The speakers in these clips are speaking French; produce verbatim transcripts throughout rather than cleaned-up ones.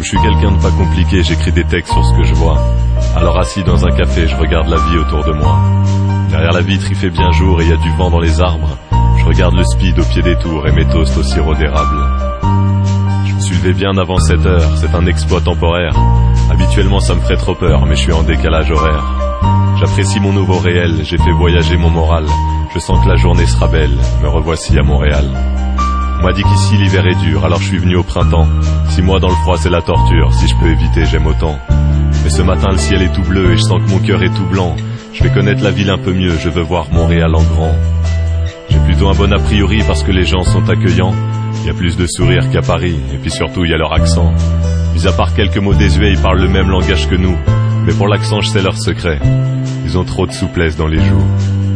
je suis quelqu'un de pas compliqué, j'écris des textes sur ce que je vois. Alors assis dans un café, je regarde la vie autour de moi. Derrière la vitre, il fait bien jour et il y a du vent dans les arbres. Je regarde le speed au pied des tours et mes toasts au sirop d'érable. Je me suis levé bien avant sept heures, c'est un exploit temporaire. Habituellement ça me ferait trop peur, mais je suis en décalage horaire. J'apprécie mon nouveau réel, j'ai fait voyager mon moral. Je sens que la journée sera belle, me revoici à Montréal. On m'a dit qu'ici l'hiver est dur, alors je suis venu au printemps. Six mois dans le froid c'est la torture, si je peux éviter j'aime autant. Mais ce matin le ciel est tout bleu et je sens que mon cœur est tout blanc. Je vais connaître la ville un peu mieux, je veux voir Montréal en grand. J'ai plutôt un bon a priori parce que les gens sont accueillants. Il y a plus de sourires qu'à Paris, et puis surtout il y a leur accent. Mis à part quelques mots désuets, ils parlent le même langage que nous. Mais pour l'accent je sais leur secret, ils ont trop de souplesse dans les joues.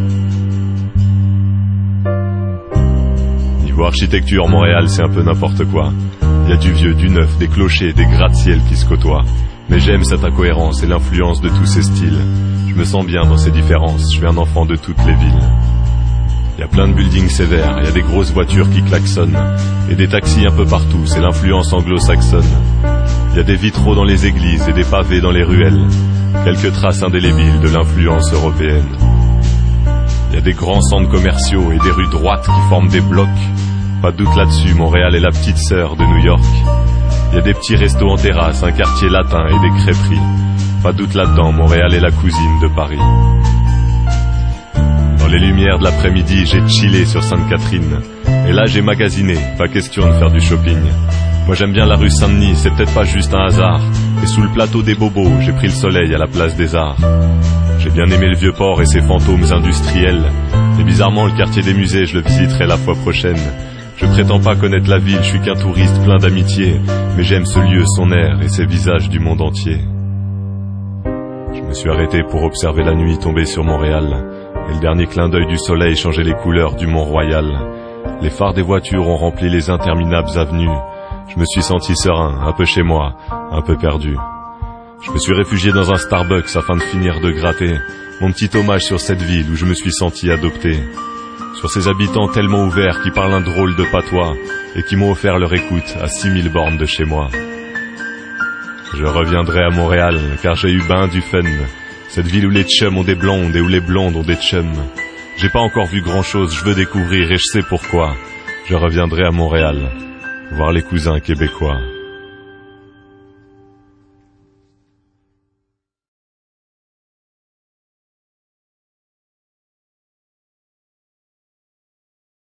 Niveau architecture, Montréal c'est un peu n'importe quoi. Il y a du vieux, du neuf, des clochers, des gratte-ciel qui se côtoient. Mais j'aime cette incohérence et l'influence de tous ces styles. Je me sens bien dans ces différences, je suis un enfant de toutes les villes. Il y a plein de buildings sévères, il y a des grosses voitures qui klaxonnent. Et des taxis un peu partout, c'est l'influence anglo-saxonne. Il y a des vitraux dans les églises et des pavés dans les ruelles. Quelques traces indélébiles de l'influence européenne. Il y a des grands centres commerciaux et des rues droites qui forment des blocs. Pas de doute là-dessus, Montréal est la petite sœur de New York. Il y a des petits restos en terrasse, un quartier latin et des crêperies. Pas de doute là-dedans, Montréal est la cousine de Paris. Dans les lumières de l'après-midi, j'ai chillé sur Sainte-Catherine. Et là, j'ai magasiné, pas question de faire du shopping. Moi j'aime bien la rue Saint-Denis, c'est peut-être pas juste un hasard. Et sous le plateau des bobos, j'ai pris le soleil à la place des arts. J'ai bien aimé le Vieux-Port et ses fantômes industriels. Et bizarrement, le quartier des musées, je le visiterai la fois prochaine. Je prétends pas connaître la ville, je suis qu'un touriste plein d'amitié. Mais j'aime ce lieu, son air et ses visages du monde entier. Je me suis arrêté pour observer la nuit tomber sur Montréal. Et le dernier clin d'œil du soleil changeait les couleurs du Mont-Royal. Les phares des voitures ont rempli les interminables avenues. Je me suis senti serein, un peu chez moi, un peu perdu. Je me suis réfugié dans un Starbucks afin de finir de gratter mon petit hommage sur cette ville où je me suis senti adopté. Sur ces habitants tellement ouverts qui parlent un drôle de patois et qui m'ont offert leur écoute à six mille bornes de chez moi. Je reviendrai à Montréal car j'ai eu ben du fun. Cette ville où les chums ont des blondes et où les blondes ont des chums. J'ai pas encore vu grand chose, je veux découvrir et je sais pourquoi. Je reviendrai à Montréal, voir les cousins québécois.